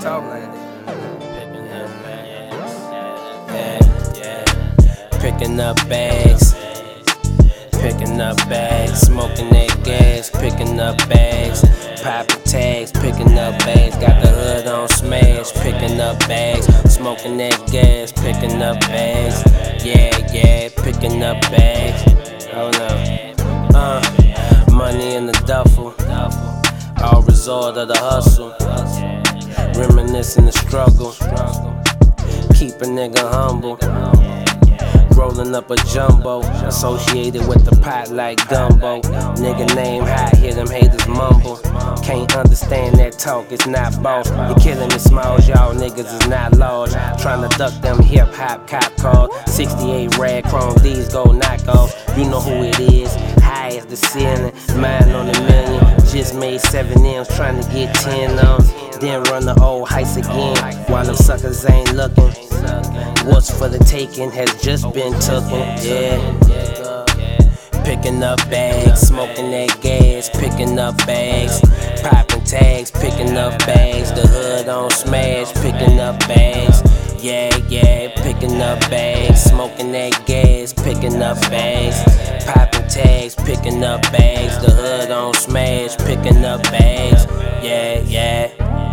talk like that. Picking up bags, picking up bags, smoking that gas, picking up bags, popping tags, picking up bags, got the hood on smash, picking up bags, smoking that gas, picking up bags, yeah, picking up bags. Oh no, money in the duffel, all result of the hustle, reminiscing the struggle, keep a nigga humble. Rolling up a jumbo, associated with the pot like gumbo. Nigga name high, hear them haters mumble. Can't understand that talk, it's not boss. You're killing me smalls, y'all niggas is not large. Trying to duck them hip hop cop calls. 68 rag chrome, these go knockoffs. You know who it is, high as the ceiling, mine on a million. Just made 7 M's trying to get 10 on. Then run the old heist again, while them suckers ain't looking. What's for the taking has just been taken, yeah. Picking up bags, smoking that gas, picking up bags, popping tags, picking up bags, the hood on smash, picking up bags, yeah, picking up bags, smoking that gas, picking up bags, popping tags, picking up bags, the hood on smash, picking up bags, yeah.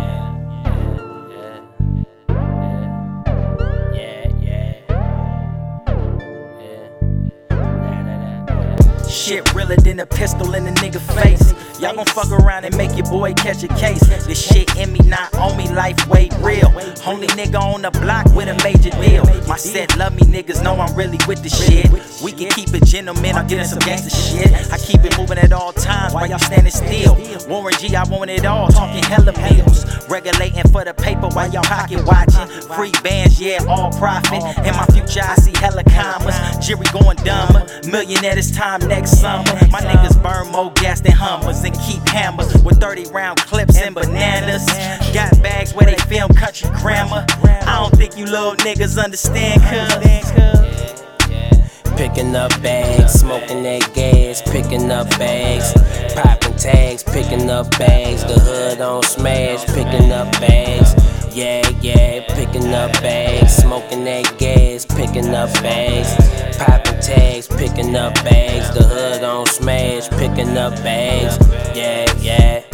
Shit realer than a pistol in a nigga face. Y'all gon' fuck around and make your boy catch a case. This shit in me, not on me, life way real. Only nigga on the block with a major deal. My set love me, niggas know I'm really with the shit. We can keep it gentlemen, I'm getting some gangster shit. I keep it moving at all times while y'all standing still. Warren G, I want it all, talking hella bills. Regulating for the paper while y'all pocket watching. Free bands, yeah, all profit. In my future, I see hella commas. Jerry going dumber. Millionaire this time next summer. My niggas burn more gas than Hummers and keep hammers with 30-round clips and bananas. Got bags where they film country grammar. I don't think you little niggas understand, cuz. Picking up bags, smoking that gas, picking up bags, popping tags, picking up bags, the hood on smash, picking up bags, yeah, picking up bags, smoking that gas, picking up bags, popping tags, picking up bags, the hood on smash, picking up bags, yeah.